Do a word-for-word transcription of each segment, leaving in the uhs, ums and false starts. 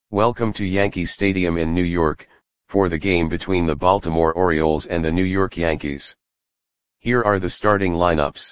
Welcome to Yankee Stadium in New York, for the game between the Baltimore Orioles and the New York Yankees. Here are the starting lineups.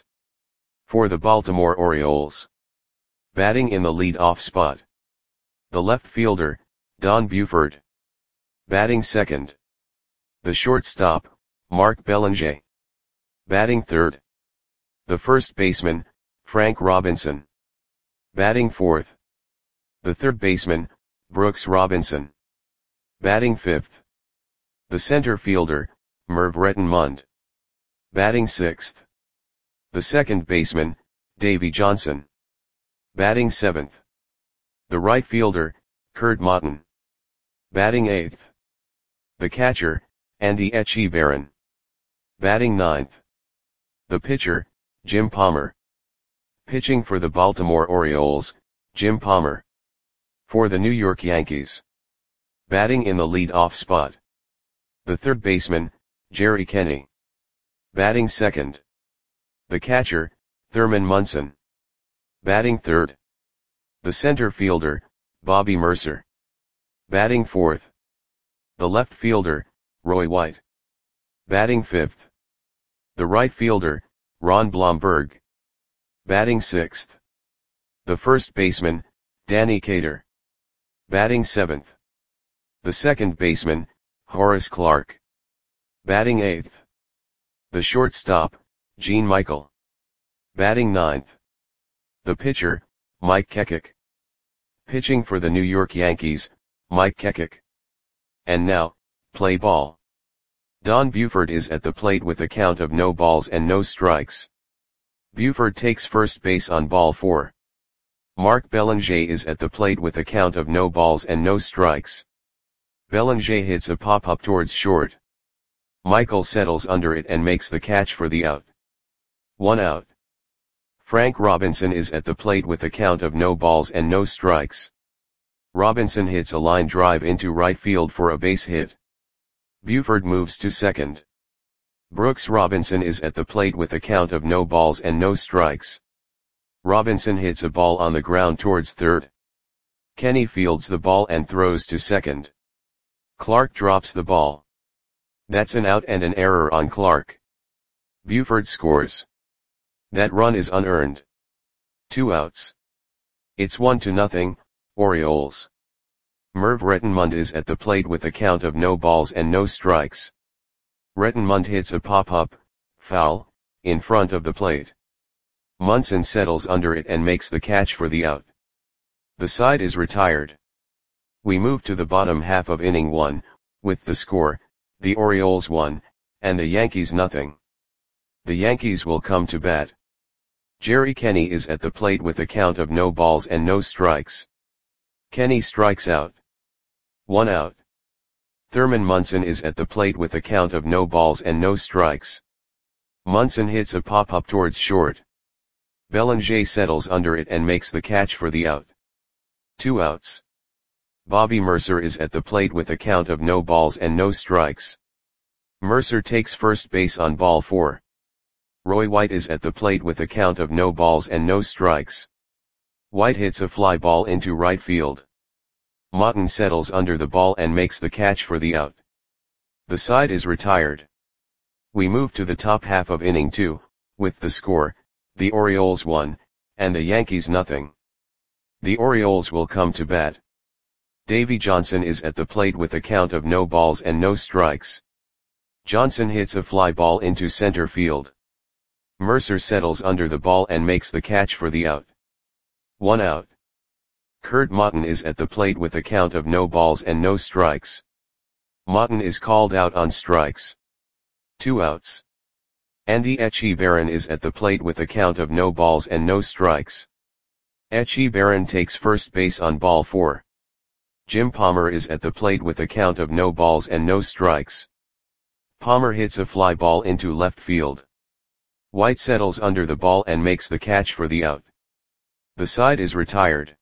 For the Baltimore Orioles. Batting in the lead-off spot. The left fielder, Don Buford. Batting second. The shortstop, Mark Belanger. Batting third. The first baseman, Frank Robinson. Batting fourth. The third baseman, Brooks Robinson. Batting fifth. The center fielder, Merv Rettenmund. Batting sixth. The second baseman, Davey Johnson. Batting seventh. The right fielder, Curt Motton. Batting eighth. The catcher, Andy Etchebarren. Batting ninth. The pitcher, Jim Palmer. Pitching for the Baltimore Orioles, Jim Palmer. For the New York Yankees. Batting in the lead-off spot. The third baseman, Jerry Kenney. Batting second. The catcher, Thurman Munson. Batting third. The center fielder, Bobby Murcer. Batting fourth. The left fielder, Roy White. Batting fifth. The right fielder, Ron Blomberg. Batting sixth. The first baseman, Danny Cater. Batting seventh. The second baseman, Horace Clarke. Batting eighth. The shortstop, Gene Michael. Batting ninth. The pitcher, Mike Kekik. Pitching for the New York Yankees, Mike Kekik. And now, play ball. Don Buford is at the plate with a count of no balls and no strikes. Buford takes first base on ball four. Mark Belanger is at the plate with a count of no balls and no strikes. Belanger hits a pop-up towards short. Michael settles under it and makes the catch for the out. One out. Frank Robinson is at the plate with a count of no balls and no strikes. Robinson hits a line drive into right field for a base hit. Buford moves to second. Brooks Robinson is at the plate with a count of no balls and no strikes. Robinson hits a ball on the ground towards third. Kenney fields the ball and throws to second. Clarke drops the ball. That's an out and an error on Clarke. Buford scores. That run is unearned. Two outs. It's one to nothing, Orioles. Merv Rettenmund is at the plate with a count of no balls and no strikes. Rettenmund hits a pop-up, foul, in front of the plate. Munson settles under it and makes the catch for the out. The side is retired. We move to the bottom half of inning one, with the score, the Orioles one, and the Yankees nothing. The Yankees will come to bat. Jerry Kenney is at the plate with a count of no balls and no strikes. Kenney strikes out. One out. Thurman Munson is at the plate with a count of no balls and no strikes. Munson hits a pop-up towards short. Belanger settles under it and makes the catch for the out. Two outs. Bobby Murcer is at the plate with a count of no balls and no strikes. Murcer takes first base on ball four. Roy White is at the plate with a count of no balls and no strikes. White hits a fly ball into right field. Motton settles under the ball and makes the catch for the out. The side is retired. We move to the top half of inning two, with the score, the Orioles one, and the Yankees nothing. The Orioles will come to bat. Davey Johnson is at the plate with a count of no balls and no strikes. Johnson hits a fly ball into center field. Murcer settles under the ball and makes the catch for the out. One out. Curt Motton is at the plate with a count of no balls and no strikes. Motton is called out on strikes. Two outs. Andy Etchebarren is at the plate with a count of no balls and no strikes. Etchebarren takes first base on ball four. Jim Palmer is at the plate with a count of no balls and no strikes. Palmer hits a fly ball into left field. White settles under the ball and makes the catch for the out. The side is retired.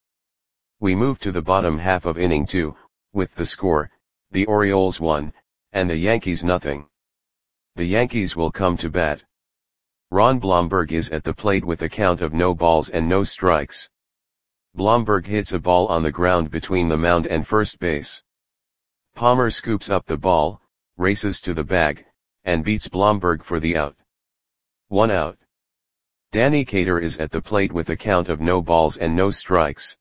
We move to the bottom half of inning two, with the score, the Orioles one, and the Yankees nothing. The Yankees will come to bat. Ron Blomberg is at the plate with a count of no balls and no strikes. Blomberg hits a ball on the ground between the mound and first base. Palmer scoops up the ball, races to the bag, and beats Blomberg for the out. One out. Danny Cater is at the plate with a count of no balls and no strikes.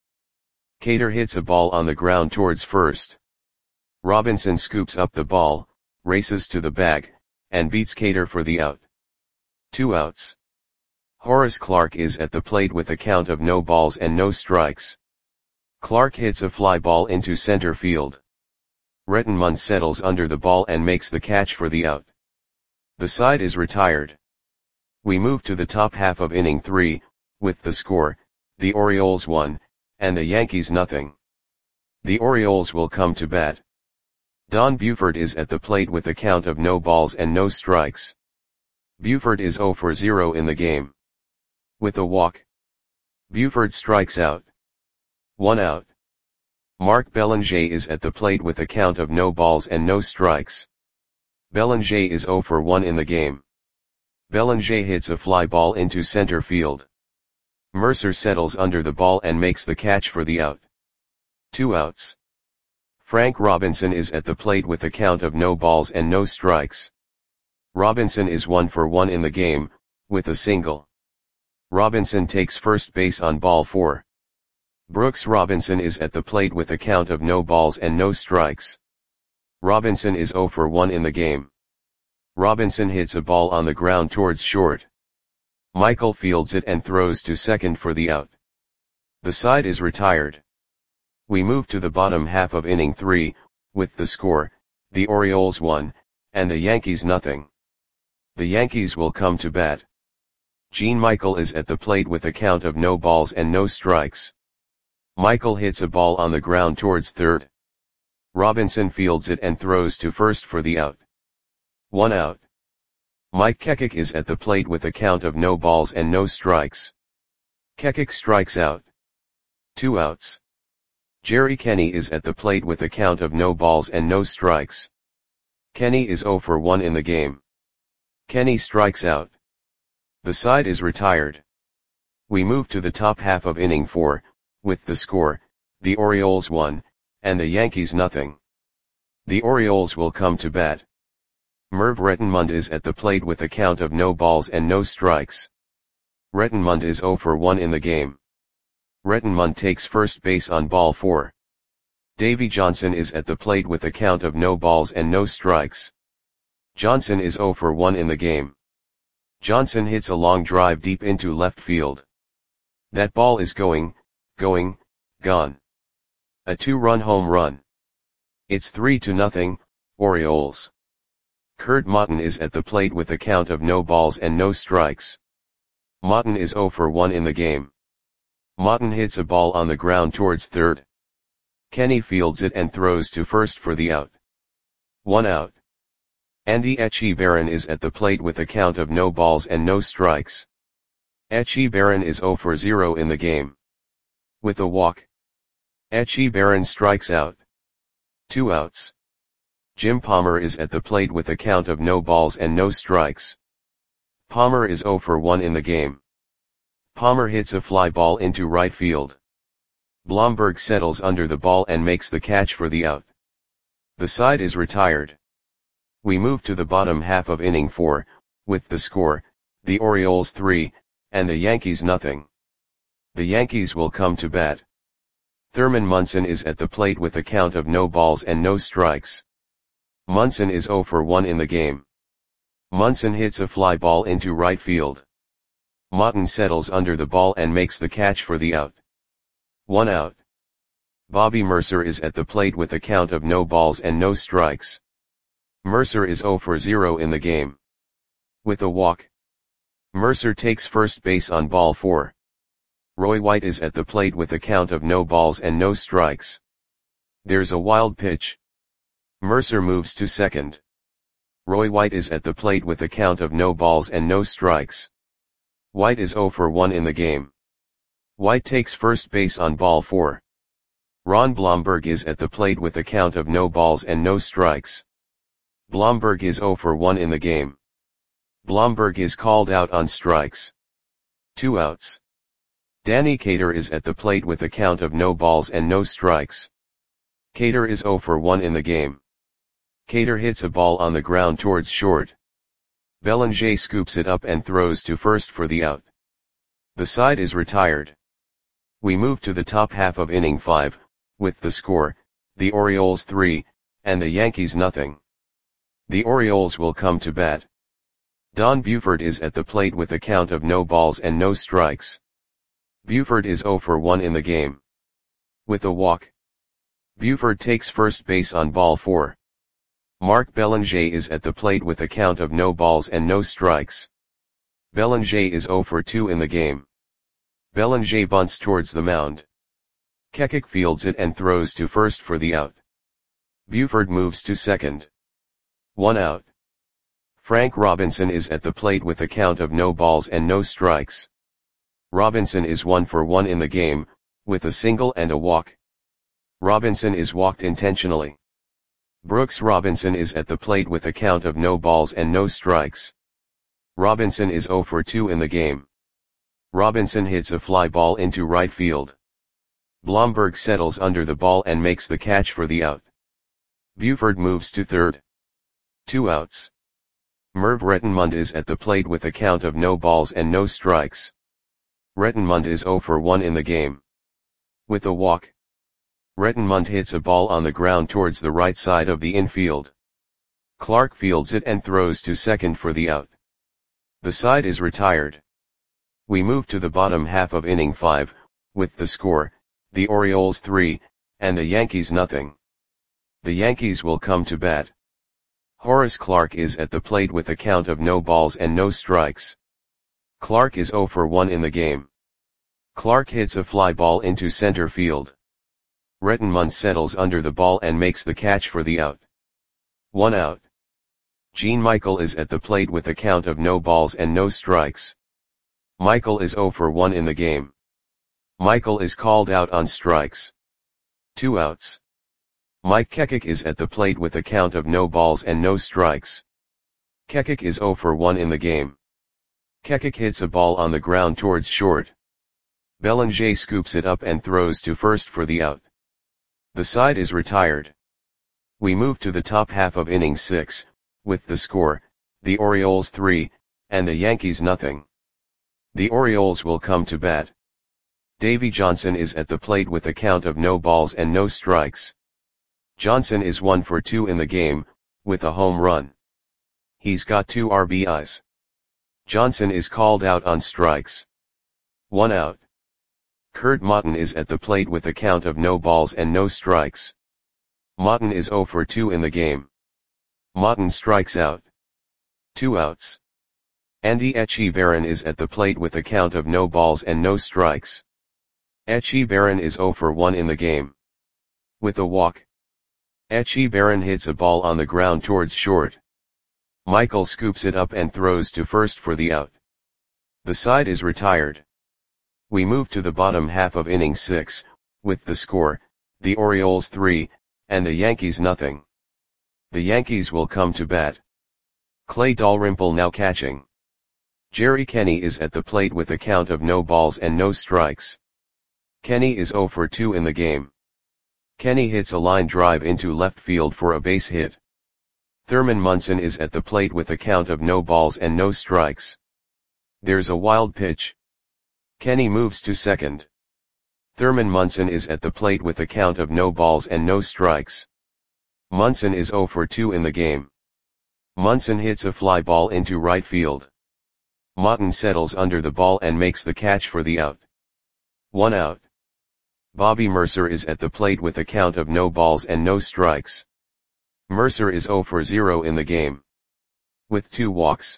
Cater hits a ball on the ground towards first. Robinson scoops up the ball, races to the bag, and beats Cater for the out. Two outs. Horace Clarke is at the plate with a count of no balls and no strikes. Clarke hits a fly ball into center field. Rettenmund settles under the ball and makes the catch for the out. The side is retired. We move to the top half of inning three, with the score, the Orioles one, and the Yankees nothing. The Orioles will come to bat. Don Buford is at the plate with a count of no balls and no strikes. Buford is zero for zero in the game. With a walk, Buford strikes out. One out. Mark Belanger is at the plate with a count of no balls and no strikes. Belanger is zero for one in the game. Belanger hits a fly ball into center field. Mercer settles under the ball and makes the catch for the out. Two outs. Frank Robinson is at the plate with a count of no balls and no strikes. Robinson is one for one in the game, with a single. Robinson takes first base on ball four. Brooks Robinson is at the plate with a count of no balls and no strikes. Robinson is zero for one in the game. Robinson hits a ball on the ground towards short. Michael fields it and throws to second for the out. The side is retired. We move to the bottom half of inning three, with the score, the Orioles one, and the Yankees nothing. The Yankees will come to bat. Gene Michael is at the plate with a count of no balls and no strikes. Michael hits a ball on the ground towards third. Robinson fields it and throws to first for the out. One out. Mike Kekik is at the plate with a count of no balls and no strikes. Kekik strikes out. Two outs. Jerry Kenny is at the plate with a count of no balls and no strikes. Kenny is zero for one in the game. Kenny strikes out. The side is retired. We move to the top half of inning four, with the score, the Orioles one, and the Yankees nothing. The Orioles will come to bat. Merv Rettenmund is at the plate with a count of no balls and no strikes. Rettenmund is zero for one in the game. Rettenmund takes first base on ball four. Davy Johnson is at the plate with a count of no balls and no strikes. Johnson is zero for one in the game. Johnson hits a long drive deep into left field. That ball is going, going, gone. A two-run home run. It's three to nothing, Orioles. Kurt Motton is at the plate with a count of no balls and no strikes. Motton is zero for one in the game. Motton hits a ball on the ground towards third. Kenny fields it and throws to first for the out. One out. Andy Etchebarren is at the plate with a count of no balls and no strikes. Etchebarren is zero for zero in the game. With a walk, Etchebarren strikes out. Two outs. Jim Palmer is at the plate with a count of no balls and no strikes. Palmer is zero for one in the game. Palmer hits a fly ball into right field. Blomberg settles under the ball and makes the catch for the out. The side is retired. We move to the bottom half of inning four, with the score, the Orioles three, and the Yankees nothing. The Yankees will come to bat. Thurman Munson is at the plate with a count of no balls and no strikes. Munson is zero for one in the game. Munson hits a fly ball into right field. Motton settles under the ball and makes the catch for the out. One out. Bobby Mercer is at the plate with a count of no balls and no strikes. Mercer is zero for zero in the game. With a walk, Mercer takes first base on ball four. Roy White is at the plate with a count of no balls and no strikes. There's a wild pitch. Mercer moves to second. Roy White is at the plate with a count of no balls and no strikes. White is zero for one in the game. White takes first base on ball four. Ron Blomberg is at the plate with a count of no balls and no strikes. Blomberg is zero for one in the game. Blomberg is called out on strikes. Two outs. Danny Cater is at the plate with a count of no balls and no strikes. Cater is zero for one in the game. Cater hits a ball on the ground towards short. Belanger scoops it up and throws to first for the out. The side is retired. We move to the top half of inning five, with the score, the Orioles three, and the Yankees nothing. The Orioles will come to bat. Don Buford is at the plate with a count of no balls and no strikes. Buford is zero for one in the game. With a walk. Buford takes first base on ball four. Mark Belanger is at the plate with a count of no balls and no strikes. Belanger is zero for two in the game. Belanger bunts towards the mound. Kekik fields it and throws to first for the out. Buford moves to second. One out. Frank Robinson is at the plate with a count of no balls and no strikes. Robinson is one for one in the game, with a single and a walk. Robinson is walked intentionally. Brooks Robinson is at the plate with a count of no balls and no strikes. Robinson is zero for two in the game. Robinson hits a fly ball into right field. Blomberg settles under the ball and makes the catch for the out. Buford moves to third. Two outs. Merv Rettenmund is at the plate with a count of no balls and no strikes. Rettenmund is zero for one in the game. With a walk. Rettenmund hits a ball on the ground towards the right side of the infield. Clark fields it and throws to second for the out. The side is retired. We move to the bottom half of inning five, with the score, the Orioles three, and the Yankees nothing. The Yankees will come to bat. Horace Clarke is at the plate with a count of no balls and no strikes. Clarke is zero for one in the game. Clarke hits a fly ball into center field. Rettenmund settles under the ball and makes the catch for the out. One out. Gene Michael is at the plate with a count of no balls and no strikes. Michael is zero for one in the game. Michael is called out on strikes. Two outs. Mike Kekik is at the plate with a count of no balls and no strikes. Kekik is zero for one in the game. Kekik hits a ball on the ground towards short. Belanger scoops it up and throws to first for the out. The side is retired. We move to the top half of inning six, with the score, the Orioles three, and the Yankees nothing. The Orioles will come to bat. Davy Johnson is at the plate with a count of no balls and no strikes. Johnson is one for two in the game, with a home run. He's got two R B Is. Johnson is called out on strikes. One out. Kurt Motton is at the plate with a count of no balls and no strikes. Motton is zero for two in the game. Motton strikes out. Two outs. Andy Etchebarren is at the plate with a count of no balls and no strikes. Etchebarren is zero for one in the game. With a walk. Etchebarren hits a ball on the ground towards short. Michael scoops it up and throws to first for the out. The side is retired. We move to the bottom half of inning six, with the score, the Orioles three, and the Yankees nothing. The Yankees will come to bat. Clay Dalrymple now catching. Jerry Kenny is at the plate with a count of no balls and no strikes. Kenny is zero for two in the game. Kenny hits a line drive into left field for a base hit. Thurman Munson is at the plate with a count of no balls and no strikes. There's a wild pitch. Kenny moves to second. Thurman Munson is at the plate with a count of no balls and no strikes. Munson is zero for two in the game. Munson hits a fly ball into right field. Motton settles under the ball and makes the catch for the out. One out. Bobby Mercer is at the plate with a count of no balls and no strikes. Mercer is zero for zero in the game. With two walks.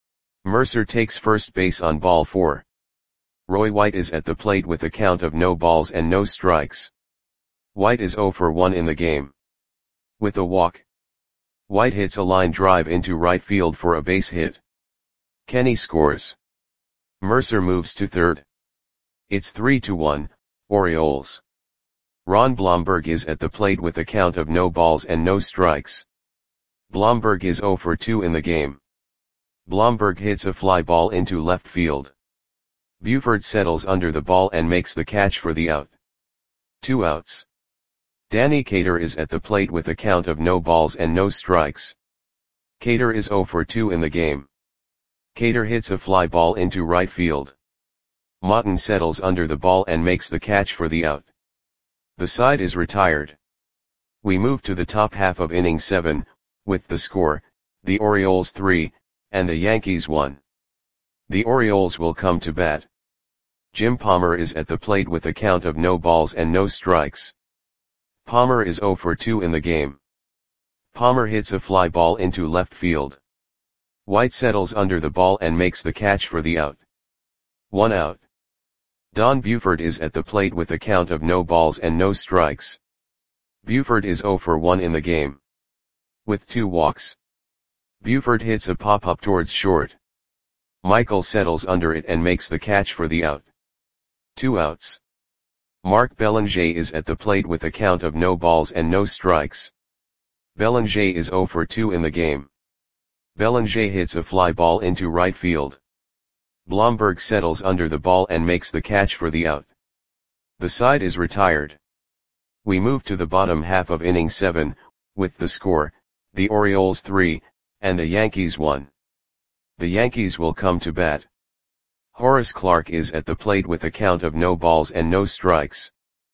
Mercer takes first base on ball four. Roy White is at the plate with a count of no balls and no strikes. White is zero for one in the game. With a walk. White hits a line drive into right field for a base hit. Kenny scores. Mercer moves to third. It's three to one, Orioles. Ron Blomberg is at the plate with a count of no balls and no strikes. Blomberg is zero for two in the game. Blomberg hits a fly ball into left field. Buford settles under the ball and makes the catch for the out. Two outs. Danny Cater is at the plate with a count of no balls and no strikes. Cater is oh for two in the game. Cater hits a fly ball into right field. Motton settles under the ball and makes the catch for the out. The side is retired. We move to the top half of inning seven, with the score, the Orioles three, and the Yankees one. The Orioles will come to bat. Jim Palmer is at the plate with a count of no balls and no strikes. Palmer is oh for two in the game. Palmer hits a fly ball into left field. White settles under the ball and makes the catch for the out. One out. Don Buford is at the plate with a count of no balls and no strikes. Buford is oh for one in the game. With two walks. Buford hits a pop-up towards short. Michael settles under it and makes the catch for the out. Two outs. Mark Belanger is at the plate with a count of no balls and no strikes. Belanger is oh for two in the game. Belanger hits a fly ball into right field. Blomberg settles under the ball and makes the catch for the out. The side is retired. We move to the bottom half of inning seven, with the score, the Orioles three, and the Yankees one. The Yankees will come to bat. Horace Clarke is at the plate with a count of no balls and no strikes.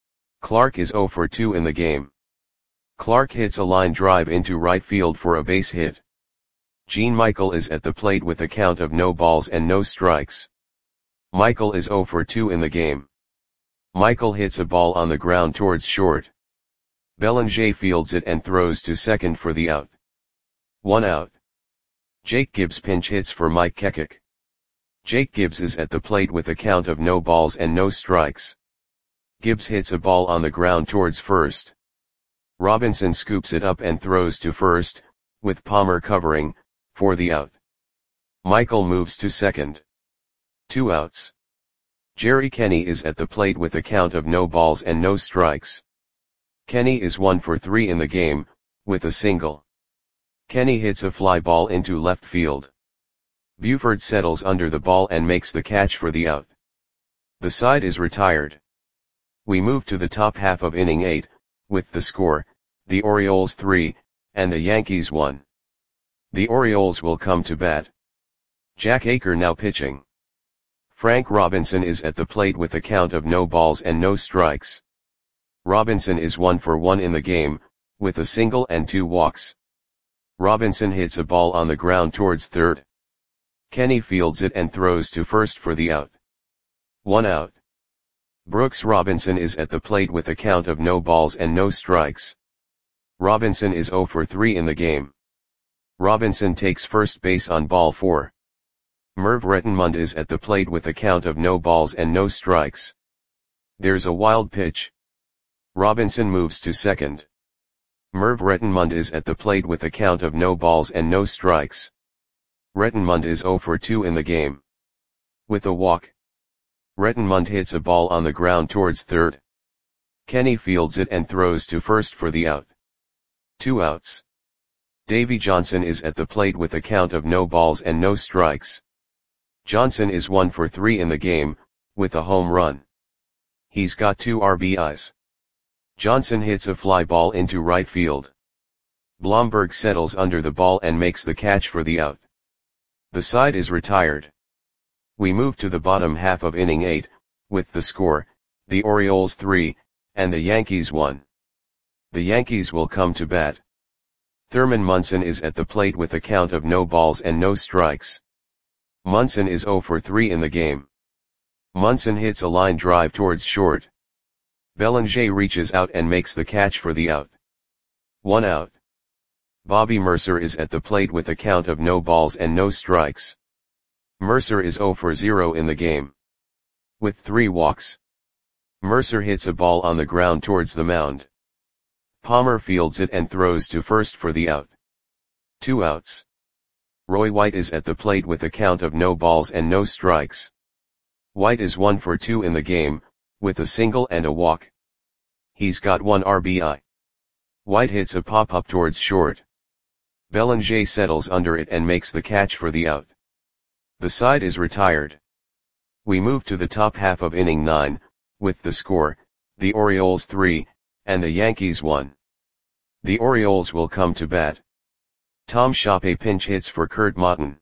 Clarke is oh for two in the game. Clarke hits a line drive into right field for a base hit. Gene Michael is at the plate with a count of no balls and no strikes. Michael is oh for two in the game. Michael hits a ball on the ground towards short. Belanger fields it and throws to second for the out. One out. Jake Gibbs pinch hits for Mike Kekik. Jake Gibbs is at the plate with a count of no balls and no strikes. Gibbs hits a ball on the ground towards first. Robinson scoops it up and throws to first, with Palmer covering, for the out. Michael moves to second. Two outs. Jerry Kenny is at the plate with a count of no balls and no strikes. Kenny is one for three in the game, with a single. Kenny hits a fly ball into left field. Buford settles under the ball and makes the catch for the out. The side is retired. We move to the top half of inning eight, with the score, the Orioles three, and the Yankees one. The Orioles will come to bat. Jack Aker now pitching. Frank Robinson is at the plate with a count of no balls and no strikes. Robinson is one for one in the game, with a single and two walks. Robinson hits a ball on the ground towards third. Kenny fields it and throws to first for the out. One out. Brooks Robinson is at the plate with a count of no balls and no strikes. Robinson is oh for three in the game. Robinson takes first base on ball four. Merv Rettenmund is at the plate with a count of no balls and no strikes. There's a wild pitch. Robinson moves to second. Merv Rettenmund is at the plate with a count of no balls and no strikes. Rettenmund is oh for two in the game. With a walk. Rettenmund hits a ball on the ground towards third. Kenny fields it and throws to first for the out. Two outs. Davy Johnson is at the plate with a count of no balls and no strikes. Johnson is one for three in the game, with a home run. He's got two R B Is. Johnson hits a fly ball into right field. Blomberg settles under the ball and makes the catch for the out. The side is retired. We move to the bottom half of inning eight, with the score, the Orioles three, and the Yankees one. The Yankees will come to bat. Thurman Munson is at the plate with a count of no balls and no strikes. Munson is oh for three in the game. Munson hits a line drive towards short. Belanger reaches out and makes the catch for the out. One out. Bobby Mercer is at the plate with a count of no balls and no strikes. Mercer is oh for zero in the game. With three walks. Mercer hits a ball on the ground towards the mound. Palmer fields it and throws to first for the out. Two outs. Roy White is at the plate with a count of no balls and no strikes. White is one for two in the game, with a single and a walk. He's got one R B I. White hits a pop-up towards short. Belanger settles under it and makes the catch for the out. The side is retired. We move to the top half of inning nine, with the score, the Orioles three, and the Yankees one. The Orioles will come to bat. Tom Shoppe pinch hits for Kurt Motton.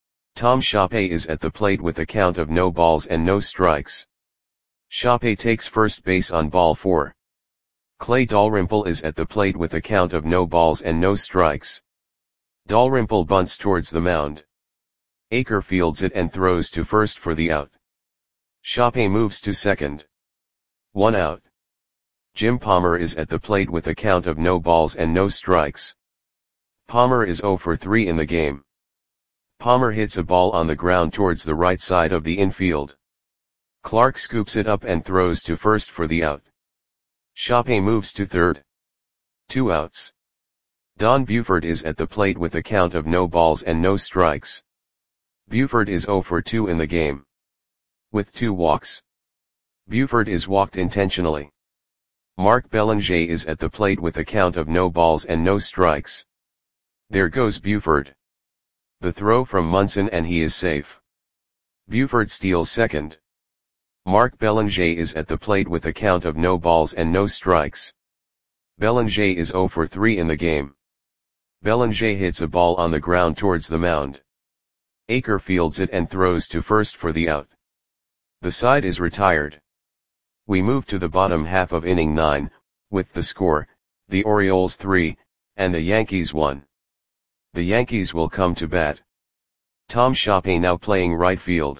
Tom Shoppe is at the plate with a count of no balls and no strikes. Shoppe takes first base on ball four. Clay Dalrymple is at the plate with a count of no balls and no strikes. Dalrymple bunts towards the mound. Aker fields it and throws to first for the out. Shoppe moves to second. One out. Jim Palmer is at the plate with a count of no balls and no strikes. Palmer is oh for three in the game. Palmer hits a ball on the ground towards the right side of the infield. Clark scoops it up and throws to first for the out. Shoppe moves to third. Two outs. Don Buford is at the plate with a count of no balls and no strikes. Buford is oh for two in the game. With two walks. Buford is walked intentionally. Mark Belanger is at the plate with a count of no balls and no strikes. There goes Buford. The throw from Munson and he is safe. Buford steals second. Mark Belanger is at the plate with a count of no balls and no strikes. Belanger is oh for three in the game. Belanger hits a ball on the ground towards the mound. Aker fields it and throws to first for the out. The side is retired. We move to the bottom half of inning nine, with the score, the Orioles three, and the Yankees one. The Yankees will come to bat. Tom Shoppe now playing right field.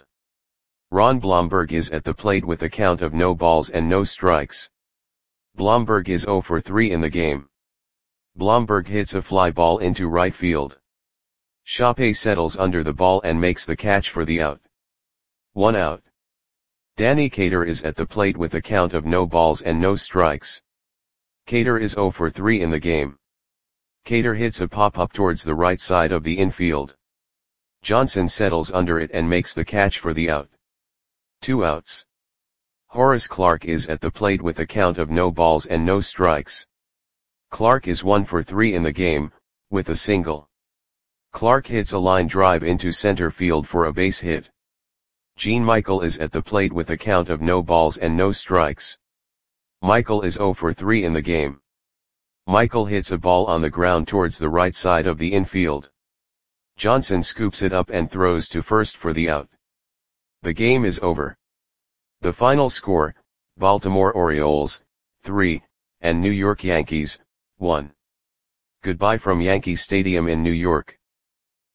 Ron Blomberg is at the plate with a count of no balls and no strikes. Blomberg is oh for three in the game. Blomberg hits a fly ball into right field. Shoppe settles under the ball and makes the catch for the out. One out. Danny Cater is at the plate with a count of no balls and no strikes. Cater is oh for three in the game. Cater hits a pop-up towards the right side of the infield. Johnson settles under it and makes the catch for the out. Two outs. Horace Clarke is at the plate with a count of no balls and no strikes. Clarke is one for three in the game, with a single. Clarke hits a line drive into center field for a base hit. Gene Michael is at the plate with a count of no balls and no strikes. Michael is oh for three in the game. Michael hits a ball on the ground towards the right side of the infield. Johnson scoops it up and throws to first for the out. The game is over. The final score, Baltimore Orioles, three, and New York Yankees, one. Goodbye from Yankee Stadium in New York.